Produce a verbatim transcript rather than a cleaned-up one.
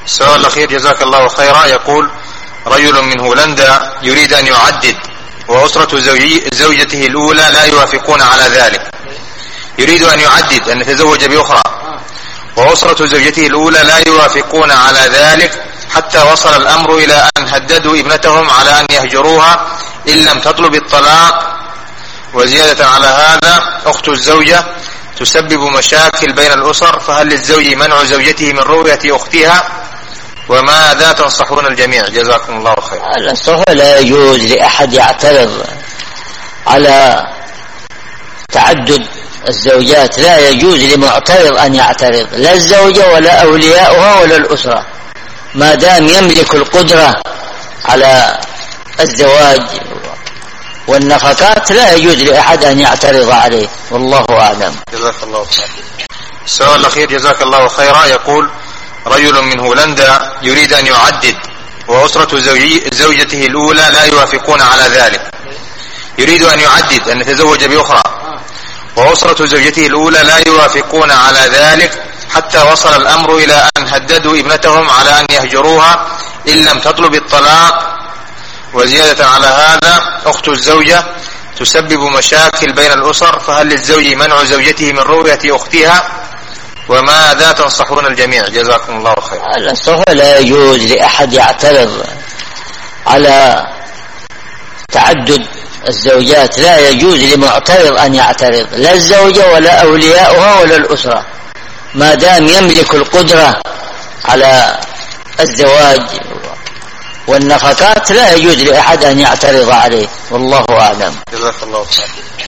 السؤال الأخير جزاك الله خيرا، يقول: رجل من هولندا يريد أن يعدد وأسرة زوجته الأولى لا يوافقون على ذلك. يريد أن يعدد أن يتزوج بأخرى وأسرة زوجته الأولى لا يوافقون على ذلك، حتى وصل الأمر إلى أن هددوا ابنتهم على أن يهجروها إن لم تطلب الطلاق. وزيادة على هذا أخت الزوجة تسبب مشاكل بين الأسر، فهل للزوج منع زوجته من رؤية أختها؟ وماذا تنصحون الجميع؟ جزاكم الله خير. الصح لا يجوز لأحد يعترض على تعدد الزوجات، لا يجوز لمعترض أن يعترض، لا الزوجة ولا أولياؤها ولا الأسرة، ما دام يملك القدرة على الزواج والنفقات لا يجوز لأحد أن يعترض عليه، والله أعلم. جزاك الله خير. السؤال الأخير جزاك الله خيرا، يقول: رجل من هولندا يريد أن يعدد وأسرة زوجته الأولى لا يوافقون على ذلك. يريد أن يعدد أن يتزوج بأخرى وأسرة زوجته الأولى لا يوافقون على ذلك، حتى وصل الأمر إلى أن هددوا ابنتهم على أن يهجروها إن لم تطلب الطلاق. وزيادة على هذا أخت الزوجة تسبب مشاكل بين الأسر، فهل للزوج منع زوجته من رؤية أختها؟ وماذا تنصحون الجميع؟ جزاكم الله خير. الصح لا يجوز لأحد يعترض على تعدد الزوجات، لا يجوز لمعترض أن يعترض، لا الزوجة ولا أولياؤها ولا الأسرة، ما دام يملك القدرة على الزواج والنفقات لا يجوز لأحد أن يعترض عليه، والله أعلم. جزاك الله خير.